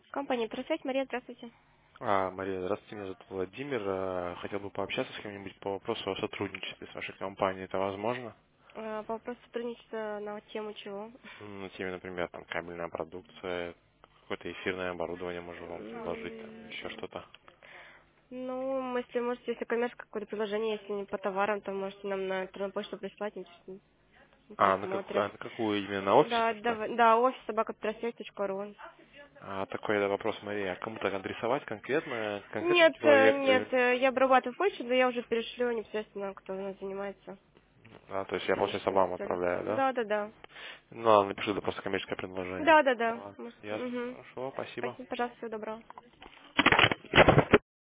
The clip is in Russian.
Компания «Просвет». Мария, здравствуйте. Мария, здравствуйте, меня зовут Владимир. Хотел бы пообщаться с кем-нибудь по вопросу о сотрудничестве с вашей компанией. Это возможно? По вопросу сотрудничества на тему чего? На теме, например, там кабельная продукция, какое-то эфирное оборудование можем вам предложить, там еще М, что-то. Ну, если можете, если коммерческое какое-то предложение, если не по товарам, то можете нам на электронную почту прислать, мы посмотрим. На какую именно офис Да, послать? да, офис собака.просвет.ру. Такой вопрос, Мария. А кому-то адресовать конкретному Нет, человеку? нет, я обрабатываю почту, да я уже перешлю непосредственно, кто у нас занимается То есть я, получается, этим вам специалистом. отправляю, да? Да, да, да. Ну, ладно, напишу это просто коммерческое предложение. Да, да, да. Ладно, Может, ясно, хорошо, спасибо. Спасибо, пожалуйста, всего доброго.